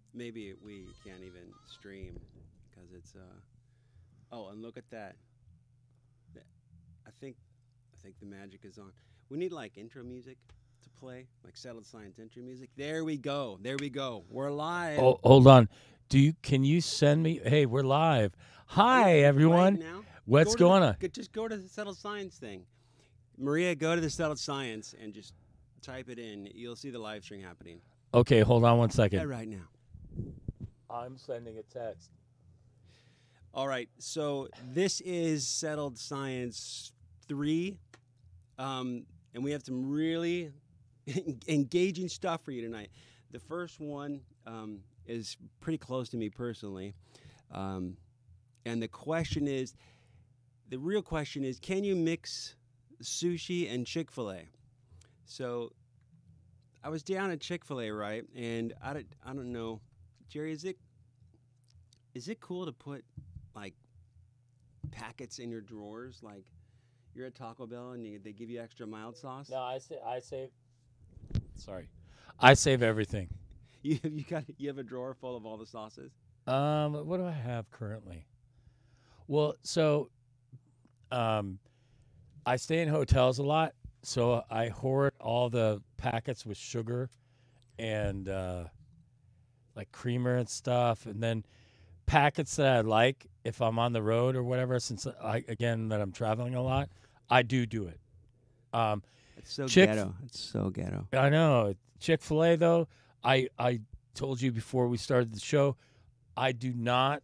maybe we can't even stream because it's Oh, and look at that. Th- I think I think the magic is on. We need like intro music to play, like Settled Science intro music. There we go. There we go. We're live. Oh, hold on. Can you send me? Hey, we're live. Oh yeah, Hi, right everyone. now. What's Go to the going on? just go to the Settled Science thing. Maria, go to the Settled Science and just type it in. You'll see the live stream happening. Okay, hold on one Yeah, second. right now. I'm sending a text. All right, so this is Settled Science 3, and we have some really engaging stuff for you tonight. The first one is pretty close to me personally, um, and the real question is, can you mix sushi and Chick-fil-A? So I was down at Chick-fil-A, right, and I don't know, Jerry, is it cool to put like packets in your drawers, like you're at Taco Bell and they give you extra mild sauce? No, I save. Sorry, I save everything. You have a drawer full of all the sauces. What do I have currently? Well, so I stay in hotels a lot, so I hoard all the packets with sugar and like creamer and stuff, and then packets that I like if I'm on the road or whatever. Since that I'm traveling a lot, I do it. Um, It's so Chick, ghetto. It's so ghetto. I know Chick-fil-A though. I told you before we started the show, I do not.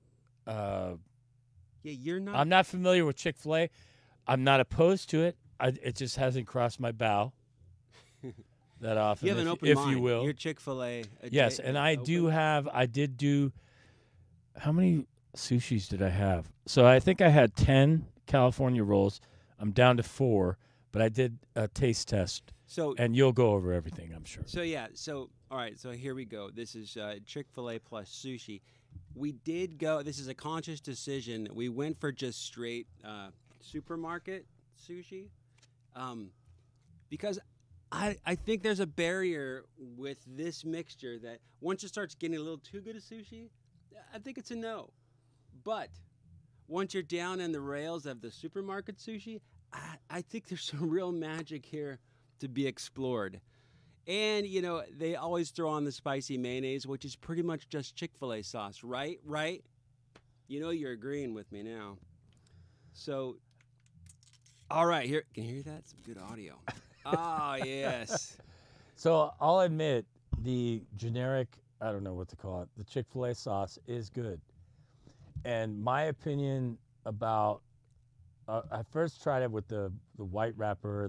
Yeah, you're not. I'm not familiar with Chick-fil-A. I'm not opposed to it. It just hasn't crossed my bow that often. You have an open if mind. you will. You're Chick-fil-A. Yes, and I do open? have. I did do. How many sushis did I have? So I think I had 10 California rolls. I'm down to 4, but I did a taste test, So and you'll go over everything, I'm sure. yeah. So all right. So here we go. This is Chick-fil-A plus sushi. We did go. This is a conscious decision. We went for just straight supermarket sushi, because I think there's a barrier with this mixture that once it starts getting a little too good of sushi, I think it's a no. But once you're down in the rails of the supermarket sushi, I think there's some real magic here to be explored. And they always throw on the spicy mayonnaise, which is pretty much just Chick-fil-A sauce, right? Right? You're agreeing with me now. So, all right, here. Can you hear that? Some good audio. Oh, yes. So I'll admit the generic, I don't know what to call it, the Chick-fil-A sauce is good. And my opinion about, I first tried it with the white wrapper,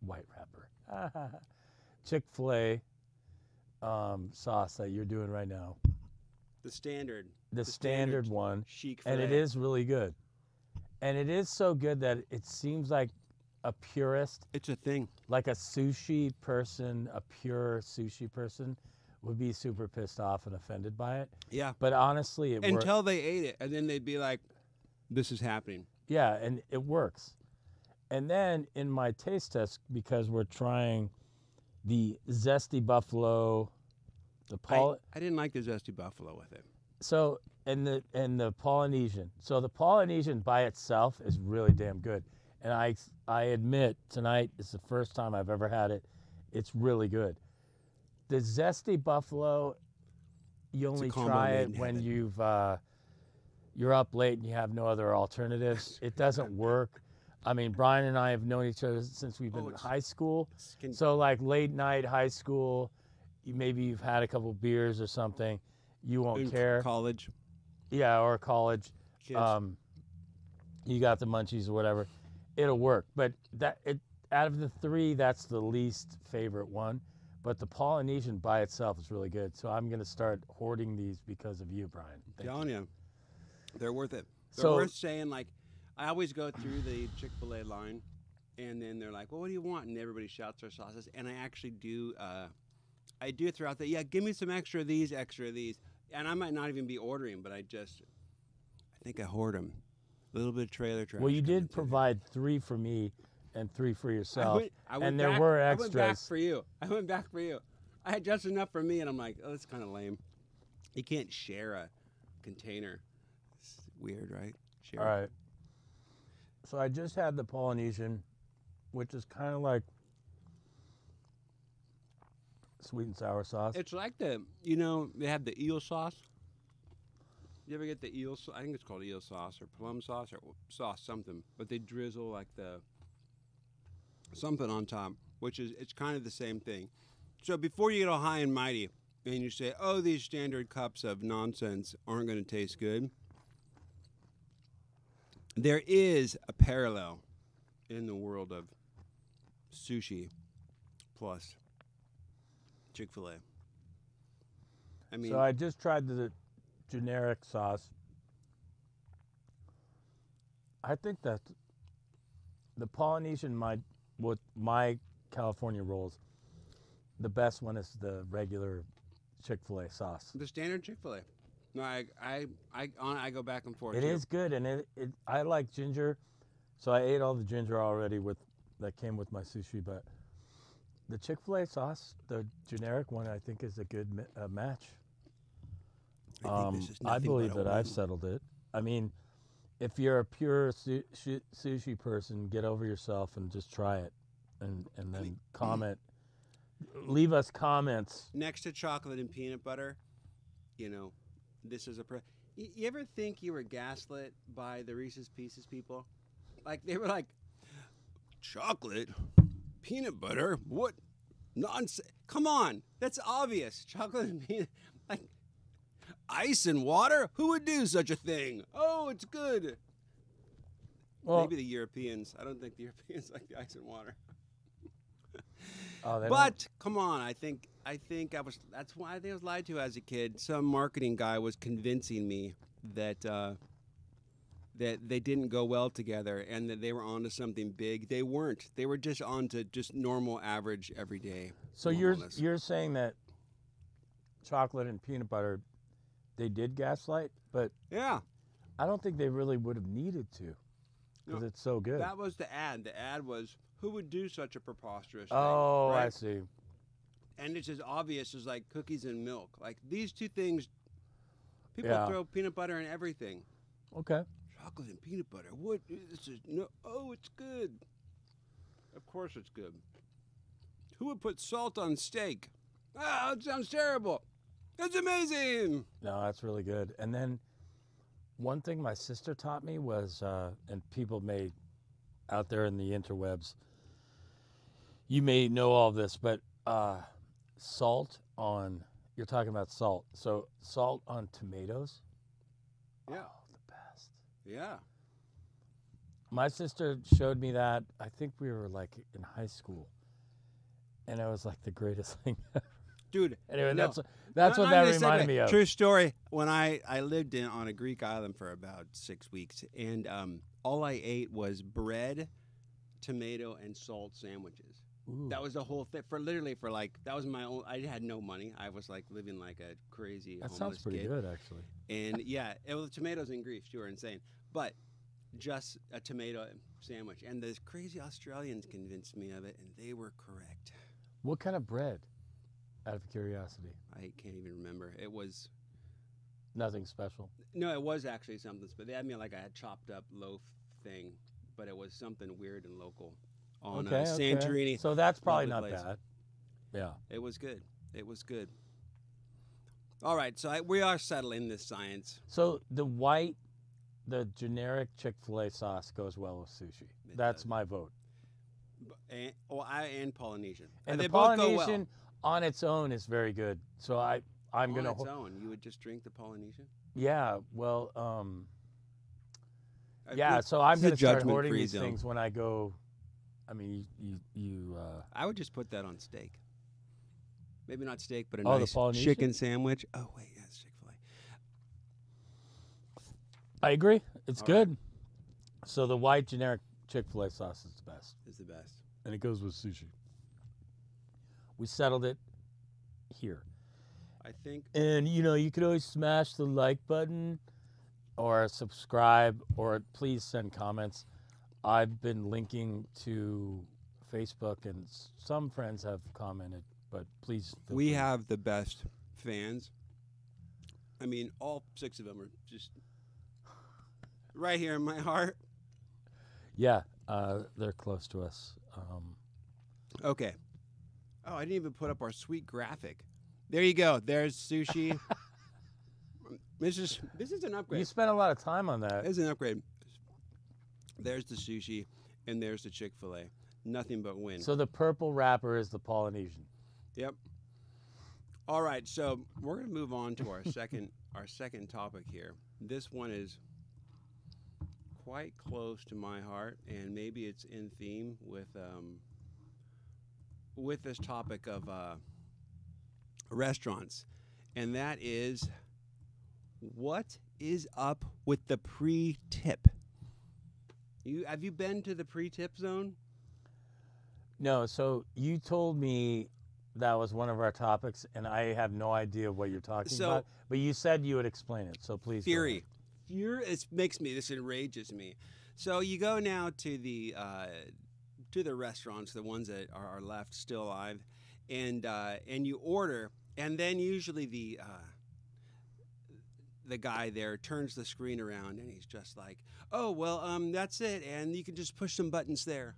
Chick-fil-A sauce that you're doing right now. The standard. The standard one. Chic And it filet. is really good. And it is so good that it seems like a purist, It's a thing. like a sushi person, a pure sushi person, would be super pissed off and offended by it. Yeah. But honestly, it works. Until they ate it, and then they'd be like, "This is happening." Yeah, and it works. And then in my taste test, because we're trying the zesty buffalo, I didn't like the zesty buffalo with it. so and the Polynesian. So the Polynesian by itself is really damn good. And I admit tonight is the first time I've ever had it. It's really good. The zesty buffalo, you only combo try made it in when heaven. you're up late and you have no other alternatives. It doesn't work. I mean, Brian and I have known each other since we've been in it's- high school. Can- So like late night high school, maybe you've had a couple beers or something, you won't in care. college. Yeah, or college. Kids. You got the munchies or whatever. It'll work. But out of the 3, that's the least favorite one. But the Polynesian by itself is really good. So I'm gonna start hoarding these because of you, Brian. Thank you. Telling you, they're worth it. They're So- worth saying. Like, I always go through the Chick-fil-A line, and then they're like, "Well, what do you want?" And everybody shouts their sauces, and I actually do. I do throughout the. Yeah, give me some extra of these, and I might not even be ordering, but I think I hoard them. A little bit of trailer trash. Well, you coming did through. provide 3 for me and 3 for yourself. I went and there back- were I went back extras. for you. I went back for you. I had just enough for me, and I'm like, oh, that's kind of lame. You can't share a container. It's weird, right? Share. All right. So I just had the Polynesian, which is kind of like sweet and sour sauce. It's like they have the eel sauce. You ever get the eel? I think it's called eel sauce or plum sauce or sauce something. But they drizzle like the something on top, which is it's kind of the same thing. So before you get all high and mighty and you say, "Oh, these standard cups of nonsense aren't going to taste good," there is a parallel in the world of sushi plus Chick-fil-A. I mean, So I just tried the generic sauce. I think that the Polynesian with my California rolls, the best one is the regular Chick-fil-A sauce. the standard Chick-fil-A. No, I go back and forth. It too. is good, and I like ginger, so I ate all the ginger already that came with my sushi. But the Chick-fil-A sauce, the generic one, I think is a good match. I think this is I nothing believe but a that I've win. settled it. I mean, if you're a pure sushi person, get over yourself and just try it, and then comment. Leave us comments. Next to chocolate and peanut butter, this is a. You ever think you were gaslit by the Reese's Pieces people? Like they were like, chocolate, peanut butter, what nonsense? Come on, that's obvious. Chocolate and peanut, like ice and water. Who would do such a thing? Oh, it's good. Well, Maybe the Europeans. I don't think the Europeans like the ice and water. oh, they don't- But come on, I think that's why I think I was lied to as a kid. Some marketing guy was convincing me that that they didn't go well together and that they were onto something big. They weren't. They were just onto just normal, average, everyday. so normalness. you're saying that chocolate and peanut butter, they did gaslight, but Yeah, I don't think they really would have needed to, because No, it's so good. that was the ad. The ad was, who would do such a preposterous Oh, thing? I Right? see. And it's as obvious as like cookies and milk. Like these two things, people Yeah. throw peanut butter in everything. Okay. Chocolate and peanut butter. What? This is no. Oh, it's good. Of course, it's good. Who would put salt on steak? Ah, it sounds terrible. It's amazing. No, that's really good. And then one thing my sister taught me was, and people may out there in the interwebs, you may know all this, but salt on, you're talking about salt. So salt on tomatoes. Yeah. Oh, the best. Yeah. My sister showed me that. I think we were like in high school, and it was like the greatest thing ever. Dude. Anyway, no. that's No, what no, that you said reminded that. me of. True story. When I lived on a Greek island for about 6 weeks, and all I ate was bread, tomato, and salt sandwiches. Ooh. That was the whole thing. For like that was my own. I had no money. I was like living like a crazy That homeless sounds pretty kid. good, actually. And yeah, it was tomatoes and Greece. You were insane, but just a tomato sandwich. And the crazy Australians convinced me of it, and they were correct. What kind of bread? Out of curiosity. I can't even remember. It was Nothing special. no, it was actually something. But they had me like a chopped up loaf thing, but it was something weird and local on Santorini. So that's probably Lovely not place. bad. Yeah. It was good. It was good. All right, so we are settling this science. So the generic Chick-fil-A sauce goes well with sushi. It That's does. my vote. And Polynesian. And they the both go Polynesian on its own is very good. So I'm well. gonna. On its own, you would just drink the Polynesian. Yeah. Well. I Yeah. think So I'm it's a gonna start judgment-free hoarding these zone. things when I go. I mean, you. I would just put that on steak. Maybe not steak, but a Oh, the nice Polynesian? chicken sandwich. Oh wait, yeah, it's Chick-fil-A. I agree. It's All good. So the white generic Chick-fil-A sauce is the best, Is the best. and it goes with sushi. We settled it here. I think. And you could always smash the like button or subscribe or please send comments. I've been linking to Facebook and some friends have commented, but please feel We free. have the best fans. I mean, all 6 of them are just right here in my heart. Yeah, they're close to us. Okay. Oh, I didn't even put up our sweet graphic. There you go. There's sushi. This is an upgrade. You spent a lot of time on that. This is an upgrade. There's the sushi, and there's the Chick-fil-A. Nothing but win. So the purple wrapper is the Polynesian. Yep. All right, so we're gonna move on to our second topic here. This one is quite close to my heart, and maybe it's in theme with this topic of restaurants, and that is, what is up with the pre-tip? Have you been to the pre-tip zone? No, so you told me that was one of our topics, and I have no idea what you're talking about. But you said you would explain it, so please. Fury. This enrages me. So you go now to the restaurants, the ones that are left still alive, and you order, and then usually the guy there turns the screen around, and he's just like, "Oh well, that's it, and you can just push some buttons there."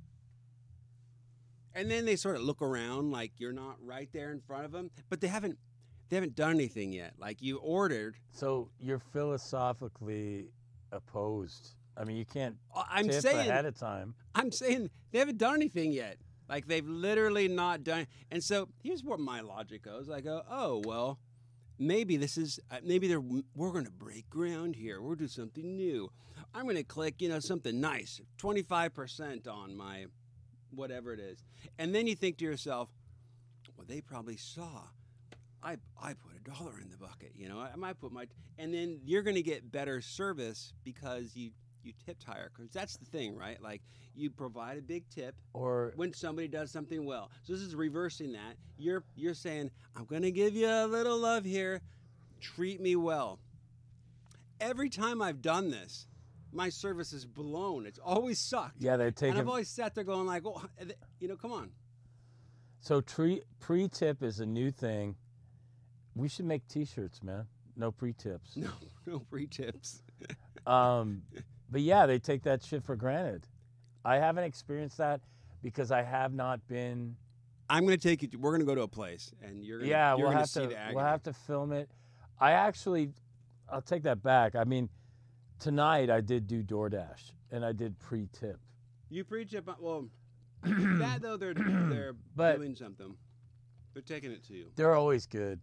And then they sort of look around like you're not right there in front of them, but they haven't done anything yet. Like, you ordered. So you're philosophically opposed. I mean, you can't I'm tip saying ahead of time. I'm saying they haven't done anything yet. Like, they've literally not done. And so here's where my logic goes. I go, oh well, maybe this is we're going to break ground here. We'll do something new. I'm going to click, something nice, 25% on my whatever it is. And then you think to yourself, well, they probably saw I put $1 in the bucket, I might put and then you're going to get better service because you tipped higher, because that's the thing, right? Like, you provide a big tip Or when somebody does something well. So this is reversing that. You're saying, I'm going to give you a little love here. Treat me well. Every time I've done this, my service is blown. It's always sucked. yeah, they're And taking. I've always sat there going like, well, come on. So pre-tip is a new thing. We should make T-shirts, man. No pre-tips. No free tips. But yeah, they take that shit for granted. I haven't experienced that because I have not been. I'm going to take you. We're going to go to a place, and you're going We'll to have see to. the agony. We'll have to film it. I'll take that back. I mean, tonight I did do DoorDash, and I did pre-tip. You pre-tip. Well, that though they're But- doing something. They're taking it to you. They're always good.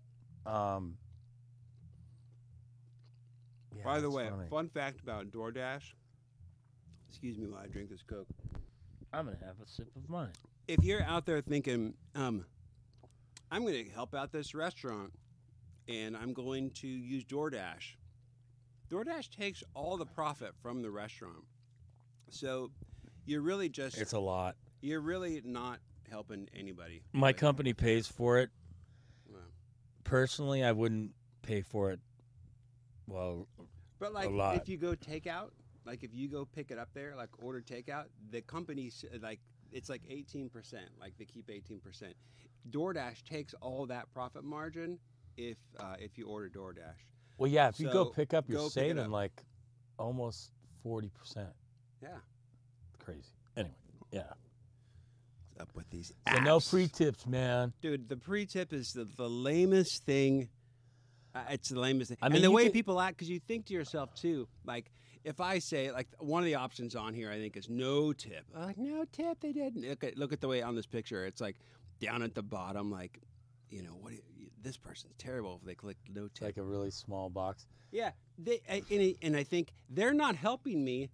Yeah, By the it's way, funny. fun fact about DoorDash. Excuse me while I drink this Coke. I'm gonna have a sip of mine. If you're out there thinking, I'm going to help out this restaurant, and I'm going to use DoorDash. DoorDash takes all the profit from the restaurant, so you're really just It's a lot. you're really not helping anybody. My Like, company pays for it. wow. Personally, I wouldn't pay for it. Well, But like, lot. if you go takeout, like if you go pick it up there, like order takeout, the company it's like 18%. Like, they keep 18%. DoorDash takes all that profit margin if you order DoorDash. well, yeah. If you go So, pick up, you're go pick it saving up. like almost 40%. Yeah. Crazy. Anyway, yeah. What's up with these So no apps? pre-tips, man. Dude, the pre-tip is the lamest thing. It's the lamest thing. I mean, and the you way could- people act, because you think to yourself too, like, if I say, like, one of the options on here, I think, is no tip. I'm like, no tip, they didn't. Look at the way on this picture. It's like down at the bottom, like, this person's terrible if they click no It's tip. like a really small box. Yeah, and I think they're not helping me.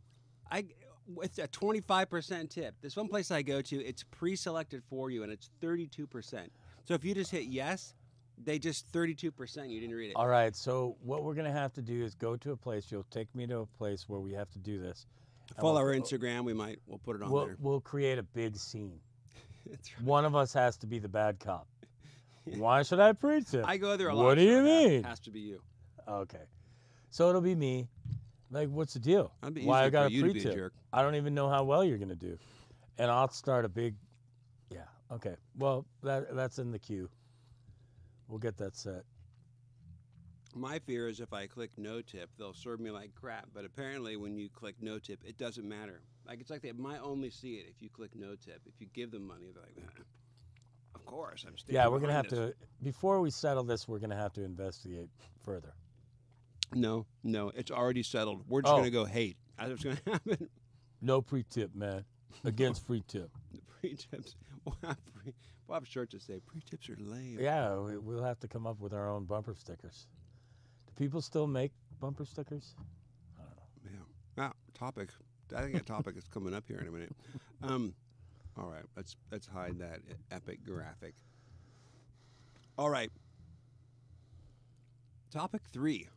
It's a 25% tip. This one place I go to, it's pre-selected for you, and it's 32%. So if you just hit yes, they just 32%. You didn't read it. All right. So what we're gonna have to do is go to a place. You'll take me to a place where we have to do this. And Follow we'll- our Instagram. We'll put it on there. We'll create a big scene. That's right. One of us has to be the bad cop. Why should I pre-tip? I go there a lot. What do you so it mean? Has to be you. Okay. So it'll be me. Like, what's the deal? I'd be Why easier I got for a you to be a pre-tip? jerk. I don't even know how well you're gonna do, and I'll start a big. Yeah. Okay. Well, that's in the queue. We'll get that set. My fear is if I click no tip, they'll serve me like crap. But apparently, when you click no tip, it doesn't matter. Like it's like they might only see it if you click no tip. If you give them money, they're like, of course, I'm staying. Yeah, we're gonna have behind this." to before we settle this. We're gonna have to investigate further. No, it's already settled. We're just Oh. gonna go hate. That's what's gonna happen. No pre-tip, man. Against free tip. The pre-tips. We'll have shirts that say pre-tips are lame. Yeah, we'll have to come up with our own bumper stickers. Do people still make bumper stickers? I don't know. Yeah. Topic. I think a topic is coming up here in a minute. All right. Let's hide that epic graphic. All right. Topic 3.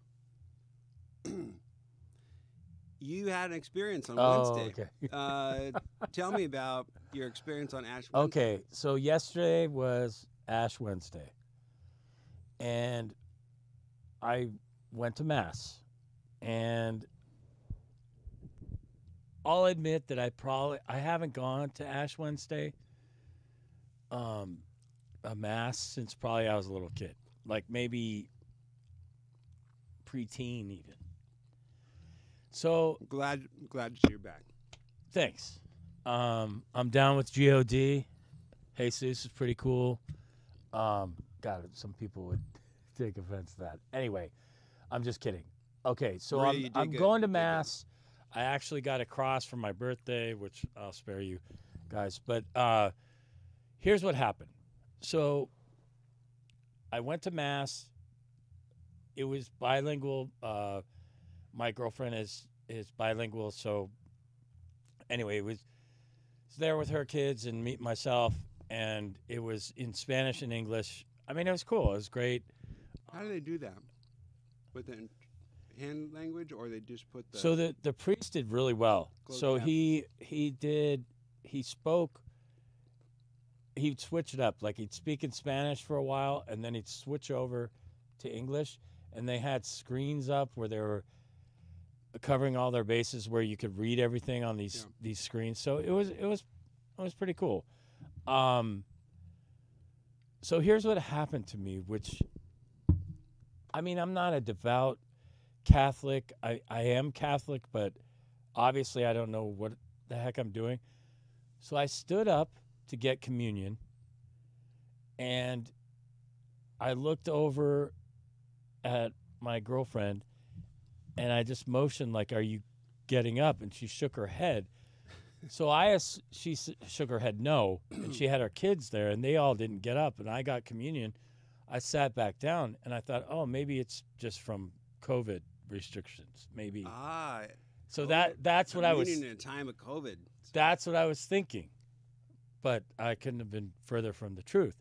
You had an experience on Wednesday. Okay. Tell me about your experience on Ash Wednesday. Okay, so yesterday was Ash Wednesday, and I went to Mass, and I'll admit that I haven't gone to Ash Wednesday, a Mass, since probably I was a little kid, like maybe preteen even. So Glad to see you're back. thanks. I'm down with God. Jesus is pretty cool. God, some people would take offense to that. Anyway, I'm just kidding. Okay, so Maria, you did I'm good. going to You did good. Mass. I actually got a cross for my birthday, which I'll spare you guys. But here's what happened. So I went to Mass. It was bilingual. My girlfriend is bilingual, so anyway, it was there with her kids and myself, and it was in Spanish and English. I mean, it was cool. It was great. How do they do that? With the hand language, or they just put the? So the priest did really well. Closed So captions. he spoke. He'd switch it up. Like he'd speak in Spanish for a while, and then he'd switch over to English. And they had screens up where they were covering all their bases, where you could read everything on these screens. So it was pretty cool. So here's what happened to me, which, I mean, I'm not a devout Catholic. I am Catholic, but obviously I don't know what the heck I'm doing. So I stood up to get communion, and I looked over at my girlfriend, and I just motioned like, "Are you getting up?" And she shook her head. So she shook her head no, and she had her kids there, and they all didn't get up, and I got communion. I sat back down, and I thought, oh, maybe it's just from COVID restrictions, maybe. So that's what I was. In a time of COVID. That's what I was thinking, but I couldn't have been further from the truth.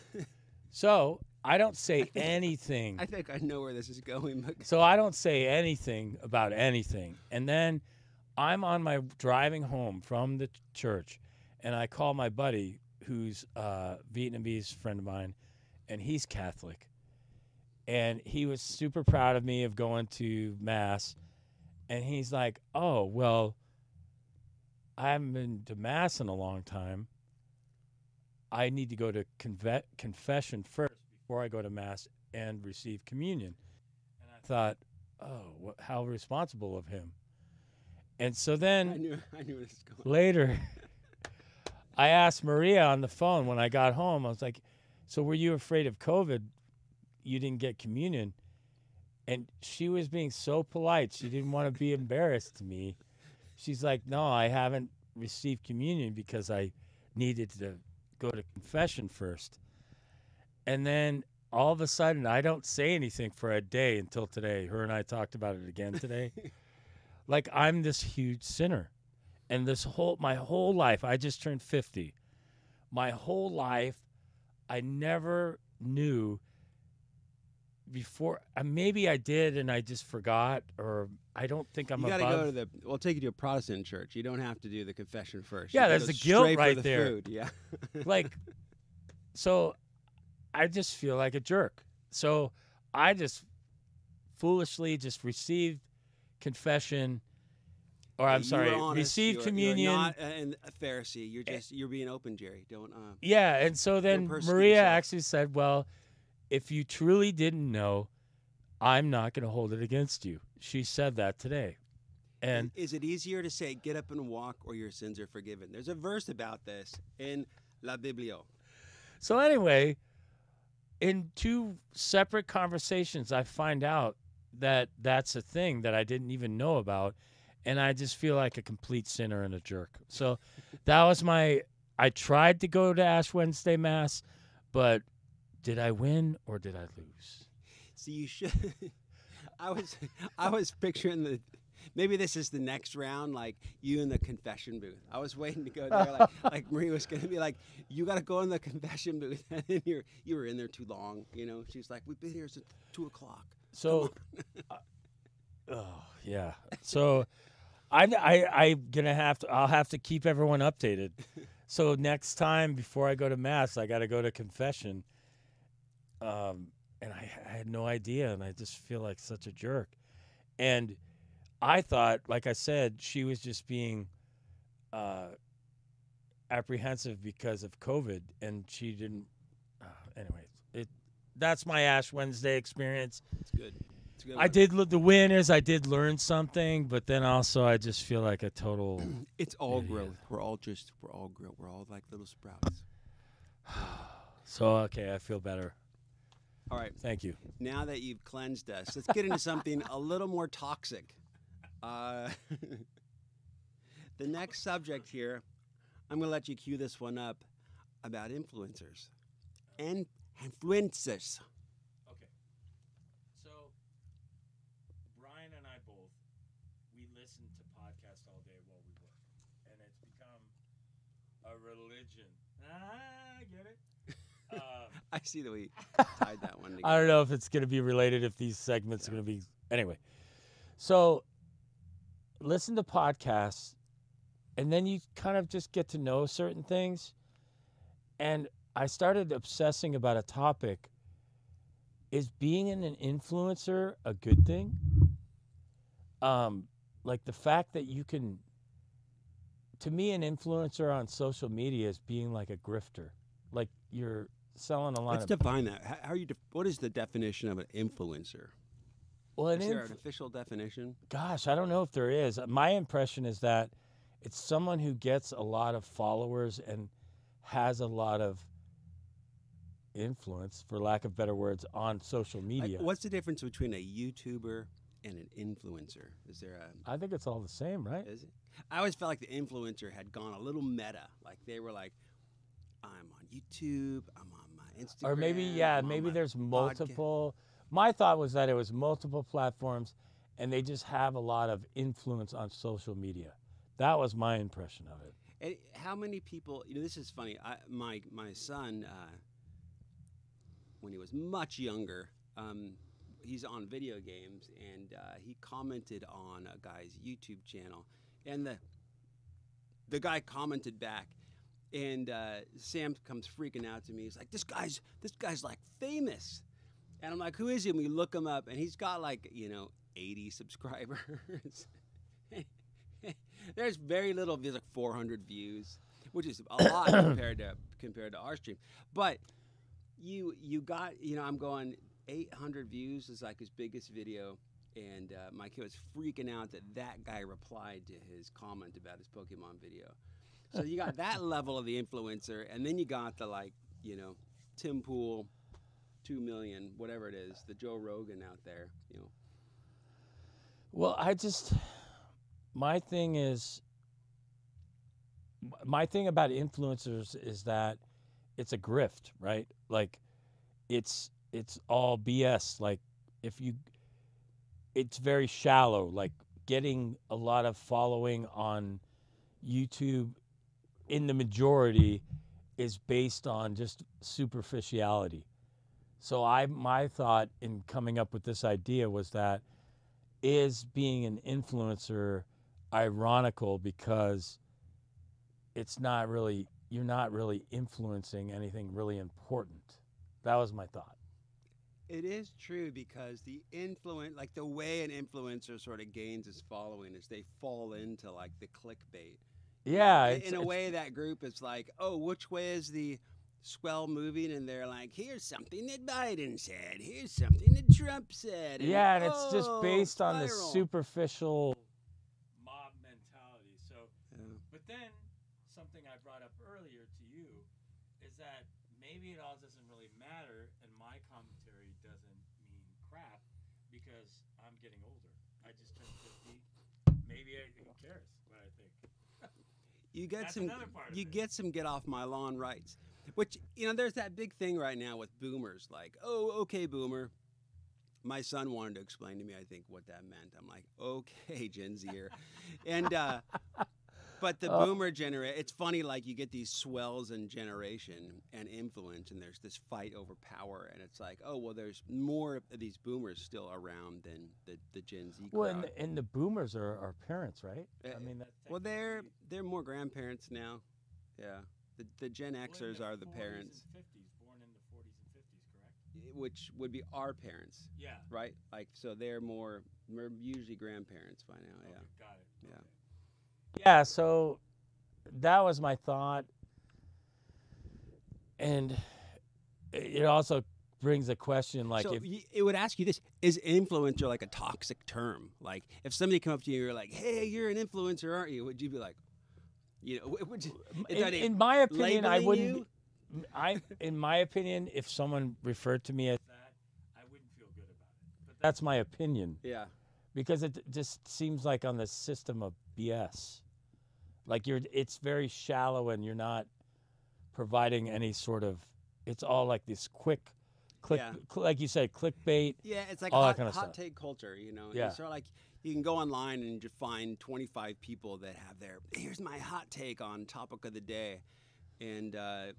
So I don't say anything. I think I know where this is going. But So I don't say anything about anything. And then I'm on my driving home from the church, and I call my buddy, who's a Vietnamese friend of mine, and he's Catholic. And he was super proud of me of going to Mass. And he's like, "Oh, well, I haven't been to Mass in a long time. I need to go to confession first before I go to Mass and receive communion." And I thought, oh, how responsible of him. And so I then knew where this is going. later, I asked Maria on the phone when I got home, I was like, "So were you afraid of COVID? You didn't get communion?" And she was being so polite. She didn't want to be embarrassed to me. She's like, "No, I haven't received communion because I needed to go to confession first." And then all of a sudden, I don't say anything for a day until today. Her and I talked about it again today. Like, I'm this huge sinner. And my whole life, I just turned 50. My whole life, I never knew before. Maybe I did and I just forgot, or I don't think I'm You above. got to go to we'll take you to a Protestant church. You don't have to do the confession first. Yeah, You there's go the guilt straight for right the there. Food. Yeah. Like, so I just feel like a jerk. So I just foolishly just received confession, or I'm You sorry, were honest. received You're communion. not a Pharisee. You're being open, Jerry. Don't. Yeah, and so then persecuting Maria yourself. actually said, "Well, if you truly didn't know, I'm not going to hold it against you. She said that today. And is it easier to say, get up and walk, or your sins are forgiven? There's a verse about this in La Biblia. so anyway, in two separate conversations, I find out that that's a thing that I didn't even know about. And I just feel like a complete sinner and a jerk. So that was I tried to go to Ash Wednesday Mass, but did I win or did I lose? So you should. I was picturing maybe this is the next round, like you in the confession booth. I was waiting to go there, like Marie was going to be like, you got to go in the confession booth, and then you were in there too long. She's like, we've been here since 2:00. So, oh yeah. So, I'm gonna I'll have to keep everyone updated. So next time before I go to Mass, I got to go to confession. And I had no idea, and I just feel like such a jerk. And I thought, like I said, she was just being apprehensive because of COVID, and she didn't. Anyways, that's my Ash Wednesday experience. It's good. It's a good I did the win is I did learn something, but then also I just feel like a total. It's all idiot. growth. We're all growth. We're all like little sprouts. So okay, I feel better. All right. Thank you. Now that you've cleansed us, let's get into something a little more toxic. The next subject here, I'm going to let you cue this one up about influencers. And influencers. Okay. So, Brian and I both, we listen to podcasts all day while we work. And it's become a religion. I get it. I see that we tied that one together. I don't know if it's going to be related, if these segments are going to be. Anyway. So, listen to podcasts, and then you kind of just get to know certain things. And I started obsessing about a topic. Is being an influencer a good thing? Like the fact that you can, to me, an influencer on social media is being like a grifter. Like you're selling a lot Let's of. define that. How are you? What is the definition of an influencer? Well, Is there an official definition? Gosh, I don't know if there is. My impression is that it's someone who gets a lot of followers and has a lot of influence, for lack of better words, on social media. What's the difference between a YouTuber and an influencer? Is there a? I think it's all the same, right? Is it? I always felt like the influencer had gone a little meta. Like they were like, I'm on YouTube, I'm on my Instagram. Or maybe, maybe there's multiple. My thought was that it was multiple platforms, and they just have a lot of influence on social media. That was my impression of it. And how many people? This is funny. My son, when he was much younger, he's on video games, and he commented on a guy's YouTube channel, and the guy commented back, and Sam comes freaking out to me. He's like, "This guy's like famous." And I'm like, who is he? And we look him up, and he's got like, 80 subscribers. There's very little. There's like 400 views, which is a lot compared to our stream. But you got, I'm going 800 views is like his biggest video, and my kid was freaking out that guy replied to his comment about his Pokemon video. So you got that level of the influencer, and then you got the Tim Pool. 2 million, whatever it is, the Joe Rogan out there, Well, my thing about influencers is that it's a grift, right? Like, it's all BS. Like, it's very shallow. Like, getting a lot of following on YouTube in the majority is based on just superficiality. So my thought in coming up with this idea was that, is being an influencer ironical because you're not really influencing anything really important? That was my thought. It is true, because the way an influencer sort of gains his following is they fall into like the clickbait. Yeah. In a way, that group is like, oh, which way is the swell moving, and they're like, "Here's something that Biden said. Here's something that Trump said." Yeah, and it's just based on the viral. superficial mob mentality. So, Yeah. but then something I brought up earlier to you is that maybe it all doesn't really matter, and my commentary doesn't mean crap because I'm getting older. I just turned 50. Maybe who cares what I think? You get That's some. another part of You it. get some get off my lawn rights, which there's that big thing right now with boomers. Like, oh, okay, boomer. My son wanted to explain to me, I think, what that meant. I'm like, okay, Gen Zer, and but the boomer generation. It's funny, like you get these swells in generation and influence, and there's this fight over power, and it's like, oh well, there's more of these boomers still around than the Gen Z crowd. Well, and the boomers are our parents, right? I mean, that's well, they're more grandparents now. Yeah, the Gen Xers are the parents, 50s, born in the 40s and 50s, correct? which would be our parents, Yeah. right? Like, so they're usually grandparents by now. Yeah. Okay, got it. Yeah. Okay. Yeah, so that was my thought. And it also brings a question like, so if it would ask you this: is influencer like a toxic term? Like, if somebody come up to you, and you're like, "Hey, you're an influencer, aren't you?" Would you be like, would you? Is that in my opinion, I labeling wouldn't. you? In my opinion, if someone referred to me as that, I wouldn't feel good about it. But that's my opinion Yeah. because it just seems like on the system of BS. Like it's very shallow and you're not providing any sort of. It's all like this quick, Yeah. like you said, clickbait. Yeah, it's like all that hot, kind of hot stuff. take culture, Yeah. It's sort of like you can go online and just find 25 people that have here's my hot take on topic of the day. And,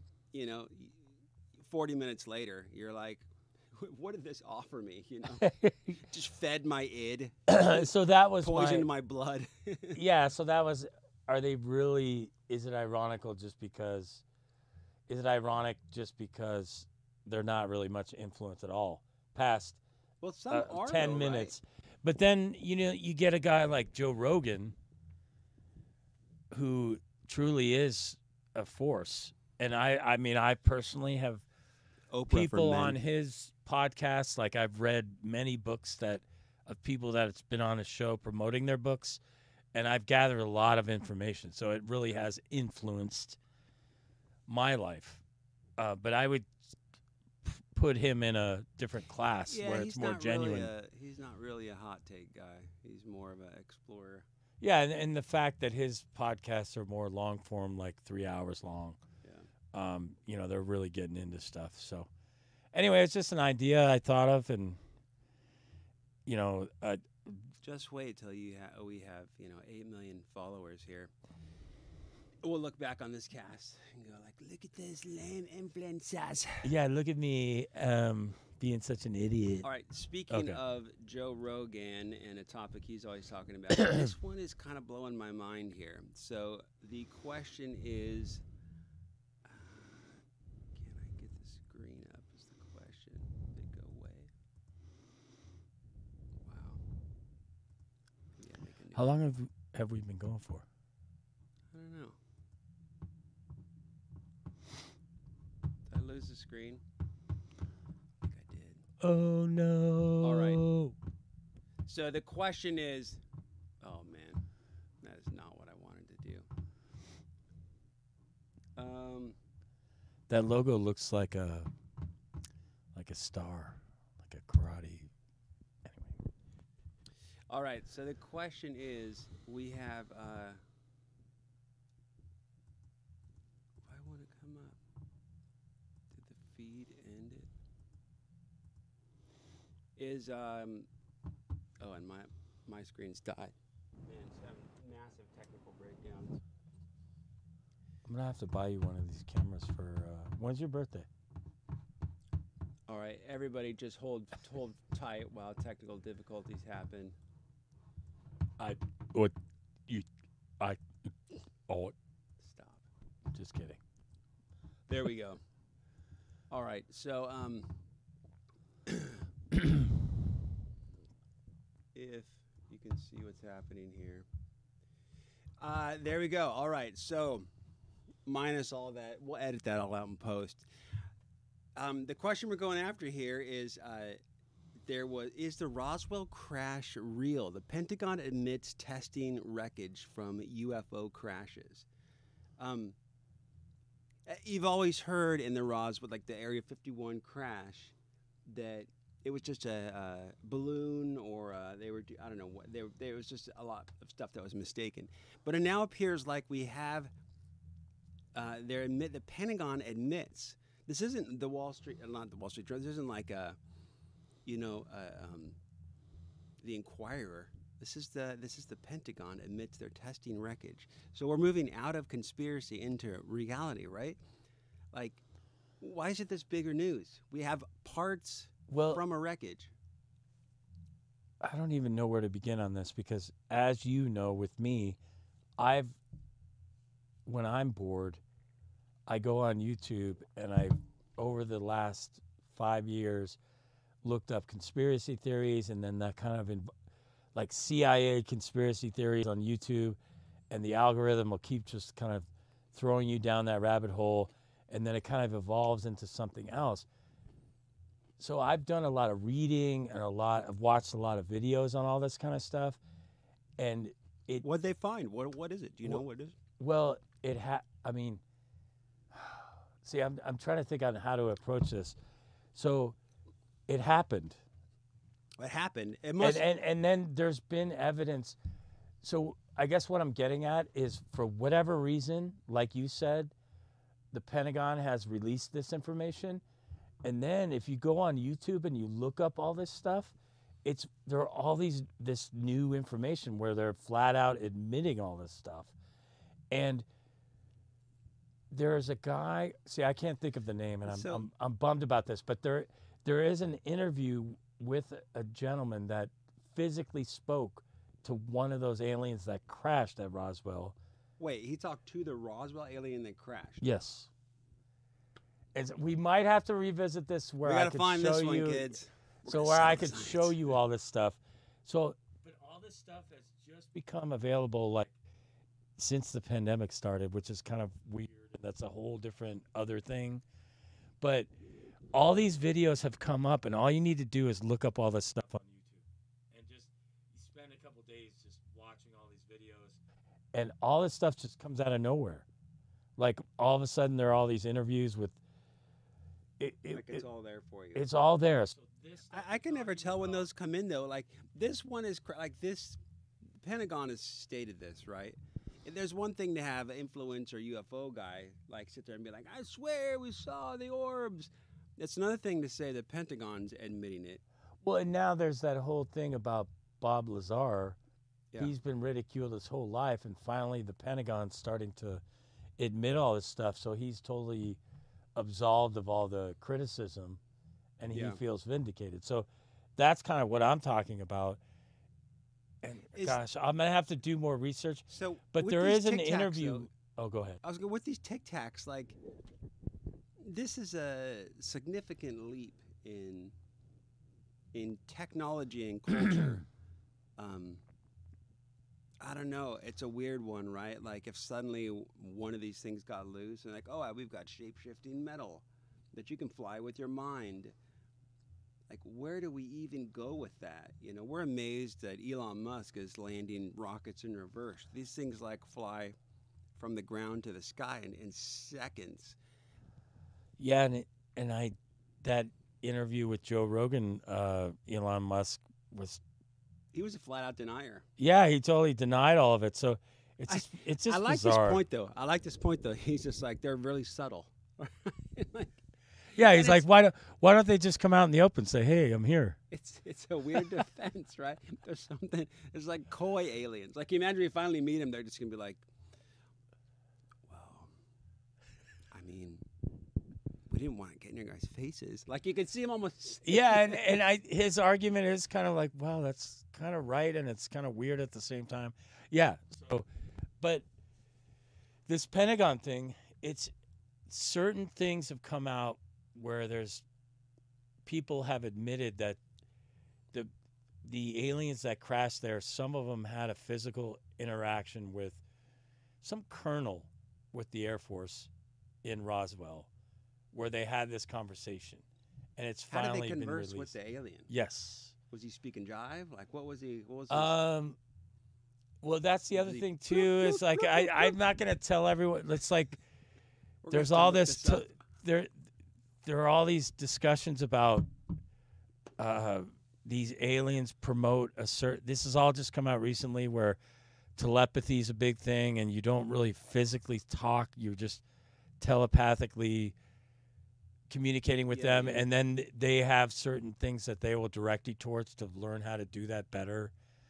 40 minutes later, you're like, what did this offer me? Just fed my id, So that was poisoned my blood. Yeah, so that was. Are they really? Is it ironic just because they're not really much influence at all past Well, some are 10 though, minutes? But then you get a guy like Joe Rogan, who truly is a force, and I mean I personally have Right? Oprah people for men. on his podcast. Like I've read many books of people that's been on his show promoting their books, and I've gathered a lot of information. So it really has influenced my life. But I would put him in a different class where it's more genuine. He's not really a hot take guy. He's more of an explorer. Yeah, and the fact that his podcasts are more long form, like 3 hours long. Yeah. They're really getting into stuff. So anyway, it's just an idea I thought of, and Just wait till we have 8 million followers here. We'll look back on this cast and go like, look at this lame influencers. yeah, look at me being such an idiot. All right, speaking Okay. of Joe Rogan and a topic he's always talking about, this one is kind of blowing my mind here. So the question is, can I get the screen up is the question. Did it go away? Wow. Maybe I make a new How long have we been going for? I don't know. Did I lose the screen? I think I did. Oh no! All right. So the question is, oh man, that is not what I wanted to do. That logo looks like a star, like a karate. Anyway, All right. So the question is, we have. Why won't it come up? Did the feed end it? Is Oh, and my screen's died. Man, it's having massive technical breakdowns. I'm gonna have to buy you one of these cameras for. When's your birthday? All right, everybody, just hold tight while technical difficulties happen. Stop. Just kidding. There we go. All right, so if you can see what's happening here. There we go. All right, so minus all that. We'll edit that all out in post. The question we're going after here is is the Roswell crash real? The Pentagon admits testing wreckage from UFO crashes. You've always heard in the Roswell, like the Area 51 crash, that it was just a balloon, or I don't know what there was just a lot of stuff that was mistaken. But it now appears like we have the Pentagon admits this isn't the Wall Street, not the Wall Street Journal. This isn't like the Inquirer. This is the Pentagon admits they're testing wreckage. So we're moving out of conspiracy into reality, right? Like, why is it this bigger news? We have parts from a wreckage. I don't even know where to begin on this because, as you know, with me, when I'm bored, I go on YouTube and over the last 5 years, looked up conspiracy theories, and then that kind of like CIA conspiracy theories on YouTube, and the algorithm will keep just kind of throwing you down that rabbit hole, and then it kind of evolves into something else. So I've done a lot of reading and I've watched a lot of videos on all this kind of stuff, and What'd they find? What is it? Do you know what it is? Well, see, I'm trying to think on how to approach this. So it happened. What happened? It must. And then there's been evidence. So I guess what I'm getting at is, for whatever reason, like you said, the Pentagon has released this information. And then if you go on YouTube and you look up all this stuff, there are all this new information where they're flat out admitting all this stuff. And there's a guy, see, I can't think of the name, and I'm bummed about this, but there is an interview with a gentleman that physically spoke to one of those aliens that crashed at Roswell. Wait, he talked to the Roswell alien that crashed? Yes. We might have to revisit this where I could find show this you. one, kids. So where I could show you all this stuff. But all this stuff has just become available, like, since the pandemic started, which is kind of weird. That's a whole different other thing. But all these videos have come up, and all you need to do is look up all this stuff on YouTube. And just you spend a couple days just watching all these videos. And all this stuff just comes out of nowhere. Like, all of a sudden, there are all these interviews with... It's all there for you. It's all there. So I can never tell when those come in, though. Like, this one is... Like, this... Pentagon has stated this, right? There's one thing to have an influencer UFO guy, like, sit there and be like, I swear we saw the orbs. It's another thing to say the Pentagon's admitting it. Well, and now there's that whole thing about Bob Lazar. Yeah. He's been ridiculed his whole life, and finally the Pentagon's starting to admit all this stuff, so he's totally absolved of all the criticism, and he feels vindicated. So that's kind of what I'm talking about. And gosh, I'm going to have to do more research. But there is an interview. Oh, go ahead. I was going with these Tic Tacs, like, this is a significant leap in technology and culture. I don't know. It's a weird one, right? Like, if suddenly one of these things got loose and like, oh, we've got shape-shifting metal that you can fly with your mind. Like, where do we even go with that? You know, we're amazed that Elon Musk is landing rockets in reverse. These things, like, fly from the ground to the sky in seconds. Yeah, and that interview with Joe Rogan, Elon Musk was... He was a flat-out denier. Yeah, he totally denied all of it. So it's just I like bizarre. this point, though. He's just like, they're really subtle. Like, yeah, he's like, why don't they just come out in the open and say, hey, I'm here? It's a weird defense, right? There's like coy aliens. Like, imagine you finally meet him, they're just going to be like, well, I mean, we didn't want to get in your guys' faces. Like, you could see him almost. Yeah, and his argument is kind of like, well, that's kind of right, and it's kind of weird at the same time. Yeah, but this Pentagon thing, it's certain things have come out where there's people have admitted that the aliens that crashed there, some of them had a physical interaction with some colonel with the Air Force in Roswell, where they had this conversation, and it's How finally did they been converse released. with the alien? Yes. Was he speaking jive? Like, what was he? What was his, Well, that's the was other he, thing too. It's like I'm not gonna tell everyone. It's like we're gonna there's have to all look this. up. There are all these discussions about these aliens promote a certain. This has all just come out recently, where telepathy is a big thing, and you don't really physically talk. You're just telepathically communicating with them, and then they have certain things that they will direct you towards to learn how to do that better.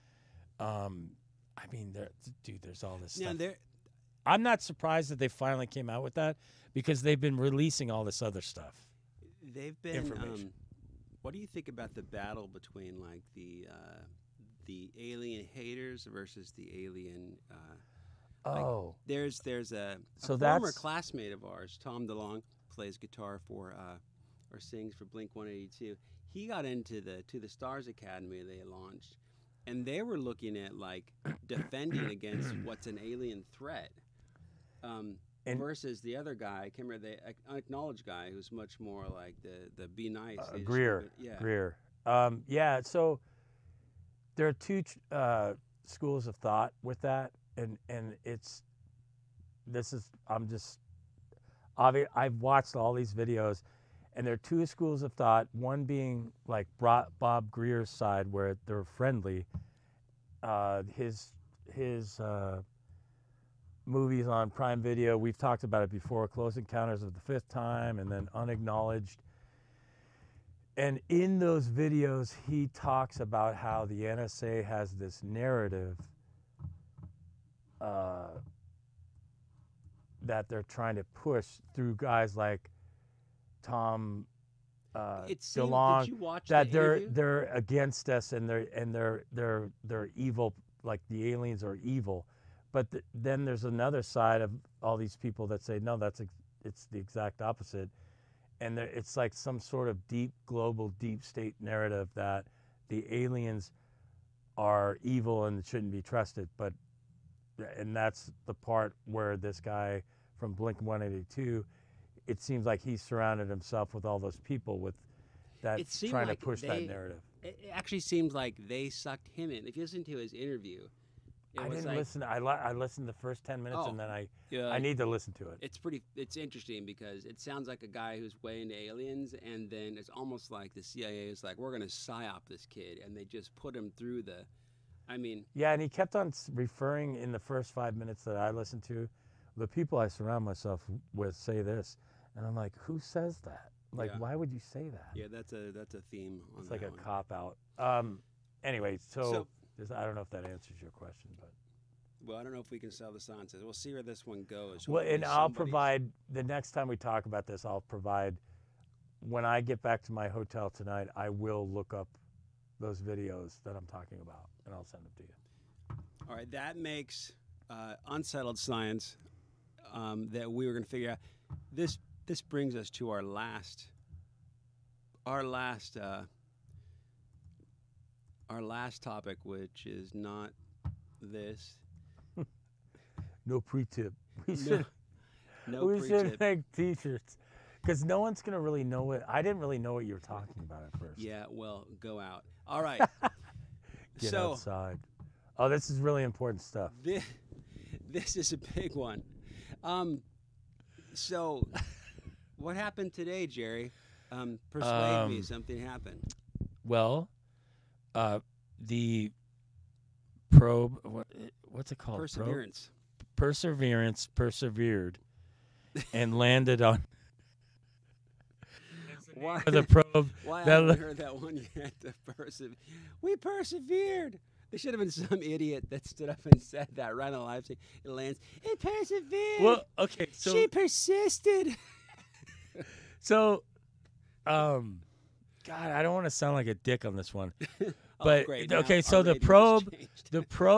I mean, dude, there's all this stuff. I'm not surprised that they finally came out with that because they've been releasing all this other stuff. They've been. Information. What do you think about the battle between like the alien haters versus the alien? There's a former classmate of ours, Tom DeLong, plays guitar for or sings for Blink 182. He got into the Stars Academy they launched, and they were looking at like defending against what's an alien threat. Versus the other guy, I can't remember, the unacknowledged guy who's much more like the be nice. Greer. Greer. Yeah, so there are two schools of thought with that, and I've watched all these videos, and there are two schools of thought, one being like Bob Greer's side where they're friendly. His movies on Prime Video, we've talked about it before, Close Encounters of the Fifth Time, and then Unacknowledged. And in those videos, he talks about how the NSA has this narrative that they're trying to push through guys like Tom DeLonge, did you watch that the interview? they're against us and they're evil, like the aliens are evil. But then there's another side of all these people that say, no, it's the exact opposite. And it's like some sort of deep, global, deep state narrative that the aliens are evil and shouldn't be trusted. And that's the part where this guy from Blink 182, it seems like he surrounded himself with all those people with that trying to push that narrative. It actually seems like they sucked him in. If you listen to his interview, I didn't listen. I listened the first 10 minutes, and then I need to listen to it. It's interesting because it sounds like a guy who's way into aliens, and then it's almost like the CIA is like, we're going to psyop this kid, and they just put him through Yeah, and he kept on referring in the first 5 minutes that I listened to, the people I surround myself with say this, and I'm like, who says that? Like, why would you say that? Yeah, that's a theme. It's like a cop out. Anyway, so I don't know if that answers your question, but. Well, I don't know if we can sell the sciences. We'll see where this one goes. Well, and I'll provide, the next time we talk about this, I'll provide, when I get back to my hotel tonight, I will look up those videos that I'm talking about, and I'll send them to you. All right, that makes unsettled science that we were going to figure out. This brings us to our last topic, which is not this. No pre-tip. We No should make T-shirts because no one's gonna really know it. I didn't really know what you were talking about at first. Yeah, well, go out. All right. Get outside. Oh, this is really important stuff. This is a big one. So, what happened today, Jerry? Persuade me. Something happened. Well, the probe. What's it called? Perseverance. Perseverance persevered and landed on the probe. Why haven't heard that one yet? We persevered. There should have been some idiot that stood up and said that right on live stream. It lands. It persevered. Well, okay, so she persisted. So, God, I don't want to sound like a dick on this one, but great. Okay, Now so our the ratings probe, changed.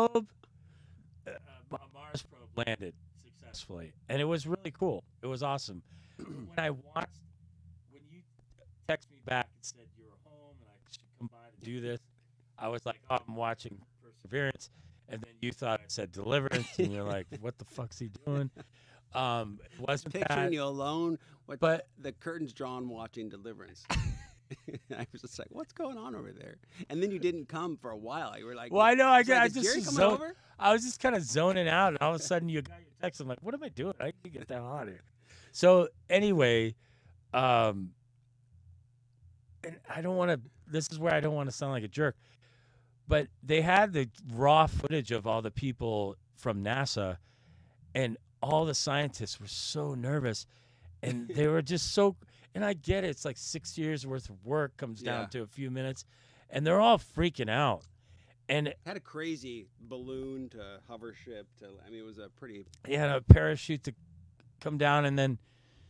Mars probe landed successfully, and it was really cool. It was awesome. When you text me back and said you were home and I should come by to do this, I was like, oh, I'm watching Perseverance, and then you thought I said Deliverance, and you're like, what the fuck's he doing? Wasn't Picturing that, you alone with but the curtains drawn watching Deliverance. I was just like, what's going on over there? And then you didn't come for a while. You were like, well, I know I it's like, I is just Jerry coming zone, over? I was just kind of zoning out, and all of a sudden you got your text. I'm like, what am I doing? I can get the hell out of here. So anyway, and I don't want to. This is where I don't want to sound like a jerk, but they had the raw footage of all the people from NASA, and all the scientists were so nervous, and they were just so. And I get it; it's like 6 years worth of work comes down Yeah. to a few minutes, and they're all freaking out. And Had a crazy balloon to hover ship to. I mean, it was a pretty. he had a parachute to come down, and then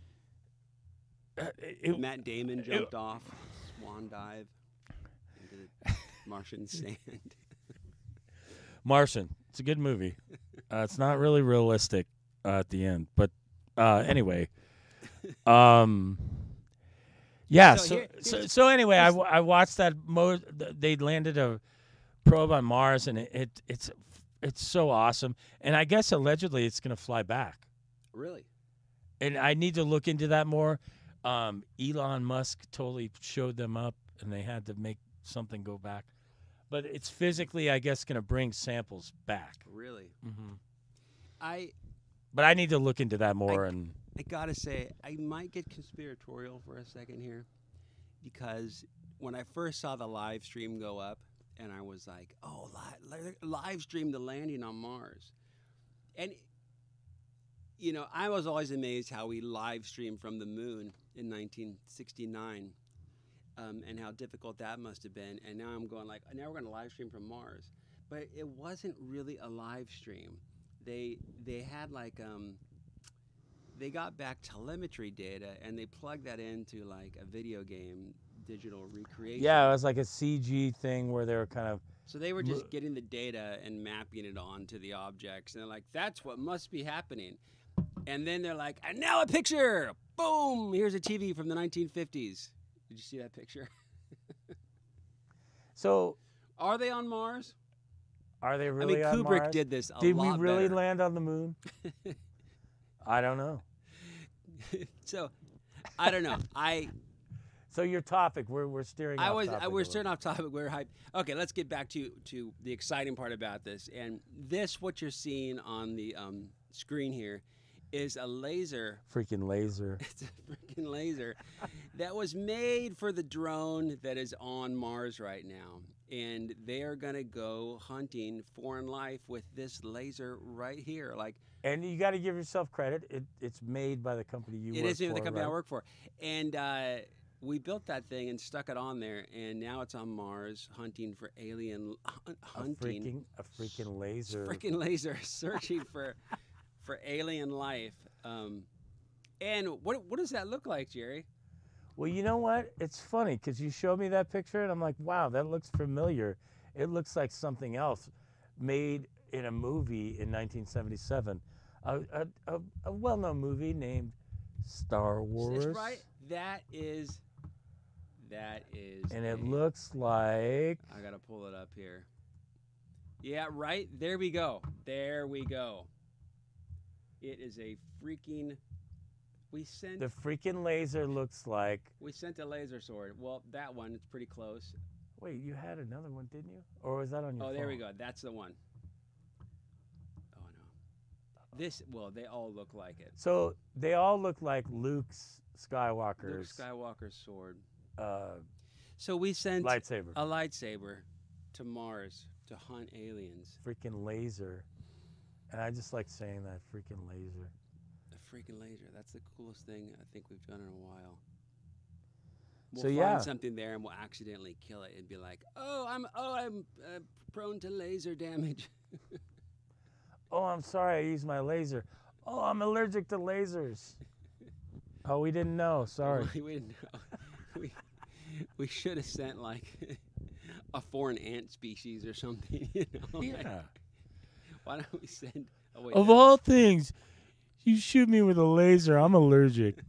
Matt Damon jumped off, swan dive into the Martian sand. Martian. It's a good movie. It's not really realistic at the end, but anyway. Yeah. So So anyway, I watched that. They landed a probe on Mars, and it's so awesome. And I guess allegedly it's gonna fly back. Really? And I need to look into that more. Elon Musk totally showed them up, and they had to make something go back. But it's physically, I guess, going to bring samples back. Really? Mm-hmm. I But I need to look into that more. And gotta say, I might get conspiratorial for a second here, because when I first saw the live stream go up, and I was like, "Oh, live stream the landing on Mars," and you know, I was always amazed how we live streamed from the moon in 1969, and how difficult that must have been. And now I'm going like, now we're going to live stream from Mars, but it wasn't really a live stream. They had like they got back telemetry data, and they plugged that into like a video game digital recreation. yeah, it was like a CG thing where they were kind of. So they were just getting the data and mapping it onto the objects, and they're like, that's what must be happening. And then they're like, and now a picture. Boom! Here's a TV from the 1950s. Did you see that picture? So Are they on Mars? are they I really mean, on Kubrick Mars? did this a Did we lot really better. land on the moon? I don't know. So, I don't know. So your topic, we're steering. Off topic a We're little. starting off topic. We're hyped. Okay, let's get back to the exciting part about this. And this, what you're seeing on the screen here, is a laser. Freaking laser. It's a freaking laser that was made for the drone that is on Mars right now. And they are going to go hunting foreign life with this laser right here. Like, And you got to give yourself credit. It's made by the company you work for. it is made by the company I right? work for. And we built that thing and stuck it on there. And now it's on Mars hunting for alien hunting. A freaking laser. Freaking laser searching for alien life. And what does that look like, Jerry? Well, you know what? It's funny because you showed me that picture, and I'm like, wow, that looks familiar. It looks like something else made in a movie in 1977. A well-known movie named Star Wars. Is this right? That is. And it looks like. I gotta pull it up here. Yeah, right. There we go. There we go. It is a freaking. We sent The freaking laser looks like. a laser sword. Well, that one, it's pretty close. Wait, you had another one, didn't you? Or was that on your phone? Oh, there we go. That's the one. Oh no. They all look like it. So they all look like Luke Skywalker's Luke Skywalker's sword. uh, So we sent lightsaber. a lightsaber to Mars to hunt aliens. Freaking laser. And I just like saying that, freaking laser. A freaking laser. That's the coolest thing I think we've done in a while. We'll So, find yeah. something there and we'll accidentally kill it and be like, I'm prone to laser damage. Oh, I'm sorry, I used my laser. Oh, I'm allergic to lasers. Oh, we didn't know. Sorry. we didn't know. we should have sent like a foreign ant species or something. You know? Like, Yeah. why don't we send? Oh, wait, Of no. all things, you shoot me with a laser. I'm allergic.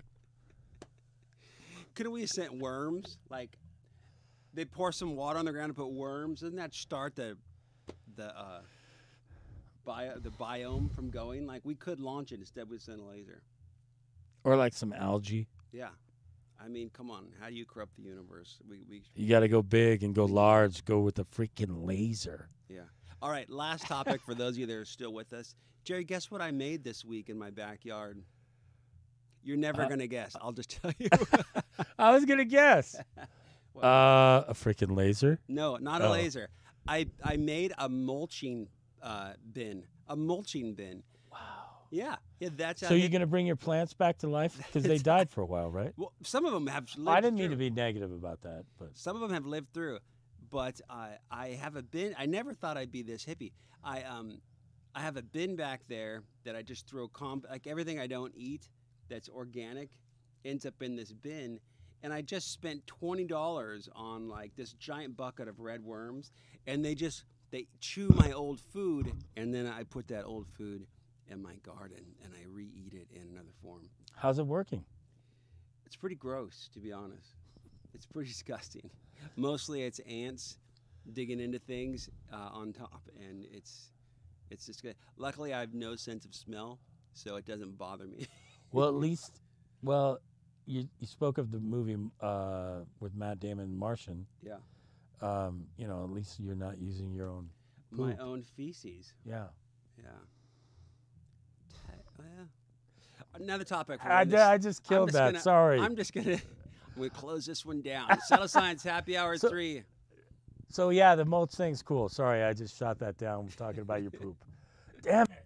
Couldn't we have sent worms? Like, they pour some water on the ground and put worms. Doesn't that start the the biome from going. Like we could launch it instead we send a laser. Or like some algae. Yeah, I mean, come on. How do you corrupt the universe? You got to go big and go large. Go with the freaking laser. Yeah. All right. Last topic for those of you that are still with us. Jerry, guess what I made this week in my backyard? You're never gonna guess. I'll just tell you. I was gonna guess. A freaking laser? No, not a laser. I made a mulching bin. A mulching bin. Wow. Yeah, that's how. So you're gonna bring your plants back to life because they died for a while, right? Well, some of them have. Lived I didn't through. mean to be negative about that, but Some of them have lived through, but I have a bin. I never thought I'd be this hippie. I have a bin back there that I just throw like everything I don't eat that's organic ends up in this bin. And I just spent $20 on like this giant bucket of red worms, and they chew my old food, and then I put that old food in my garden and I re-eat it in another form. how's it working? It's pretty gross, to be honest. It's pretty disgusting. Mostly it's ants digging into things on top, and it's just good. Luckily, I have no sense of smell, so it doesn't bother me. Well, at least, you spoke of the movie with Matt Damon, Martian. Yeah. At least you're not using your own poop. My own feces. Yeah. Yeah. Another topic. I just killed that. Sorry. I'm gonna close this one down. Settle Science Happy Hour 3. So yeah, the mulch thing's cool. Sorry, I just shot that down talking about your poop. Damn it.